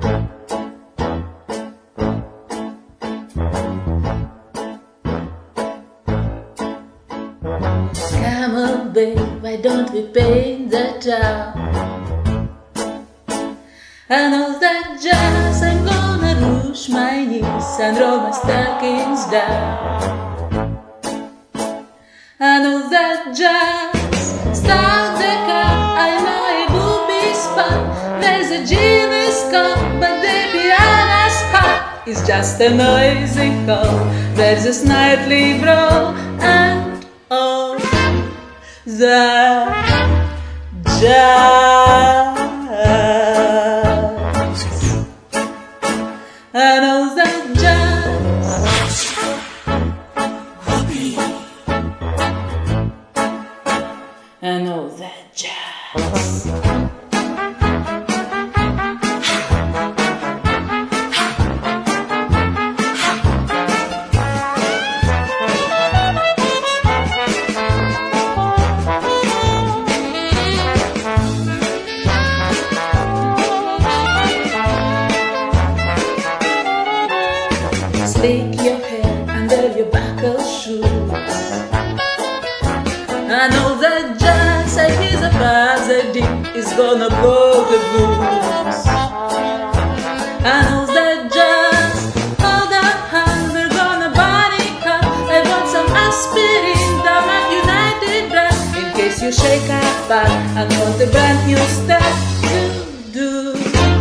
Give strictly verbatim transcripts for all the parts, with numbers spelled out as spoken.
Come on, babe, why don't we paint the town? I know that jazz, I'm gonna rush my knees and roll my stockings down. I know that jazz, start the car, I know it will be fun. There's a genius cup, but the piano's hot. It's just a noisy call, there's a snidely brawl, and all the jazz. I know that jazz. I know that jazz. Slick your hair under your buckle shoes. I know that jazz, like he's a president, is gonna blow the blues. I know that jazz, hold up hand, we're gonna body cut. I want some aspirin, down at United Brand, in case you shake up back and want a brand new step to do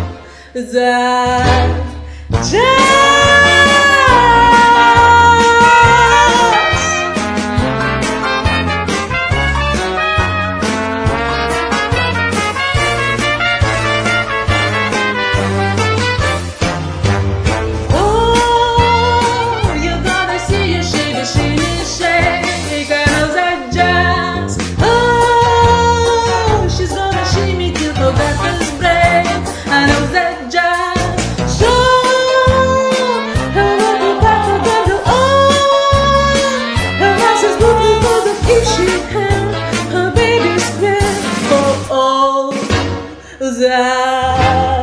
that jazz. That